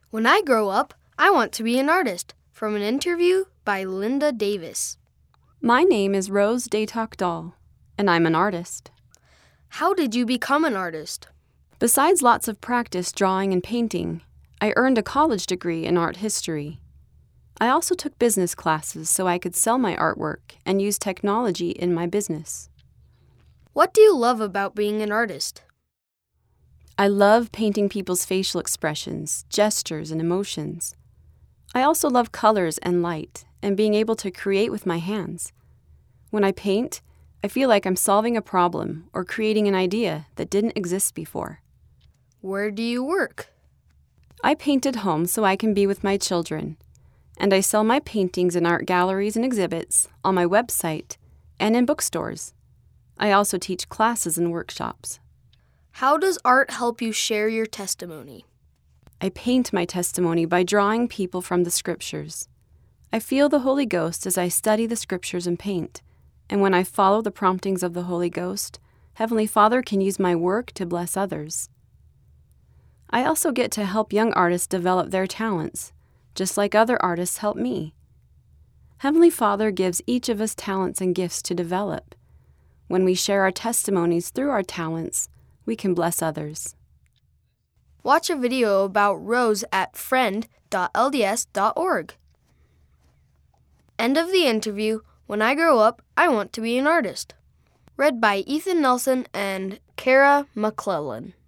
When I grow up, I want to be an artist. From an interview by Linda Davis. My name is Rose Daytok Dahl, and I'm an artist. How did you become an artist? Besides lots of practice drawing and painting, I earned a college degree in art history. I also took business classes so I could sell my artwork and use technology in my business. What do you love about being an artist? I love painting people's facial expressions, gestures, and emotions. I also love colors and light and being able to create with my hands. When I paint, I feel like I'm solving a problem or creating an idea that didn't exist before. Where do you work? I paint at home so I can be with my children, and I sell my paintings in art galleries and exhibits, on my website, and in bookstores. I also teach classes and workshops. How does art help you share your testimony? I paint my testimony by drawing people from the Scriptures. I feel the Holy Ghost as I study the Scriptures and paint, and when I follow the promptings of the Holy Ghost, Heavenly Father can use my work to bless others. I also get to help young artists develop their talents, just like other artists help me. Heavenly Father gives each of us talents and gifts to develop. When we share our testimonies through our talents, we can bless others. Watch a video about Rose at friend.lds.org. End of the interview. When I grow up, I want to be an artist. Read by Ethan Nelson and Kara McClellan.